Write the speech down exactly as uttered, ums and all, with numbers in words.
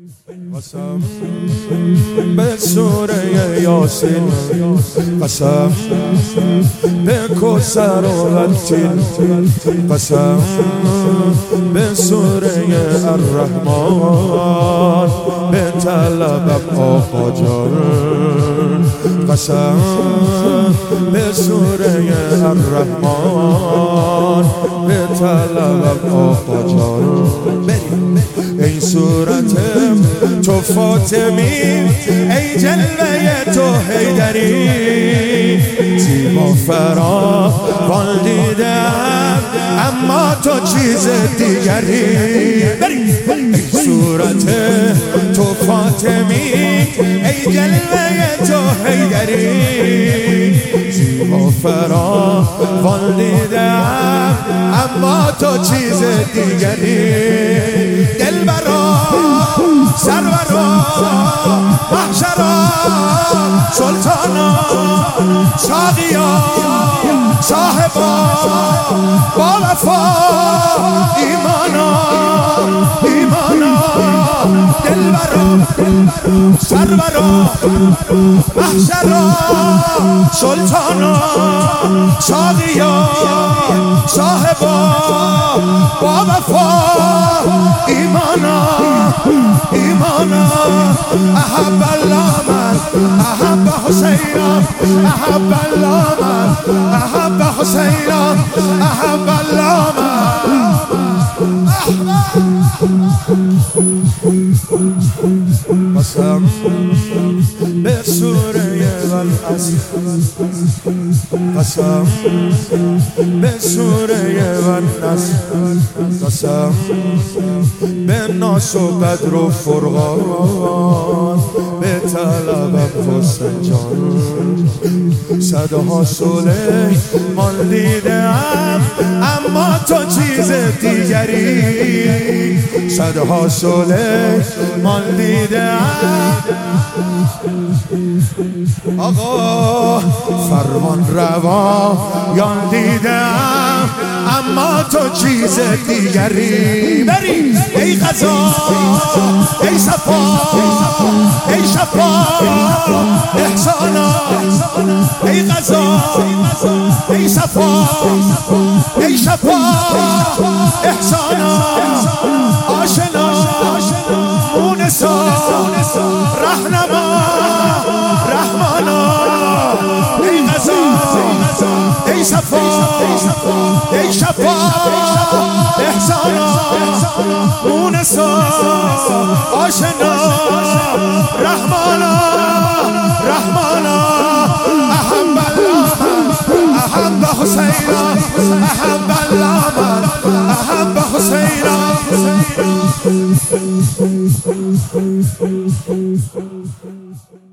قسم به سوره یاسین، قسم به کوثر و التین، قسم به سوره الرحمن، به طلبم آقا جان، قسم به سوره الرحمن، به طلبم آقا جان. ای صورت تو فاطمی، ای جلوه تو حیدری، زیبا فراوان دیدم اما تو چیز دیگری. ای صورت تو فاطمی، ای جلوه تو حیدری، زیبا فراوان دیدم اما تو چیز دیگری. دلبرا سرورا محشرا سلطانا ساقیا صاحبا با وفا ایمانا ایمانا. دلبرا سرورا محشرا سلطانا ساقیا صاحبا با وفا ایمانا ایمانا. احب الله من احب حسینا، احب الله من احب حسینا، احب الله من. قسم به سوره والعصر، قسم به سوره والنصر، قسم به ناس و بدر و فرقان، به طلبم حسین جان. صدها سلیمان دیدم اما تو چیز دیگری، صدها سلیمان دیدم آقا فرمان روایان دیدم اما تو چیز دیگری. بری ای قضا ای صفا ای شفا احسانا، ای قضا ای صفا ای شفا احسانا. آشنا مونسا رهنما رحمانا، ای قضا ای صفا ای شفا احسانا. مونسا آشنا رحمانا رحمانا. احب الله احب حسینا، احب الله احب حسینا.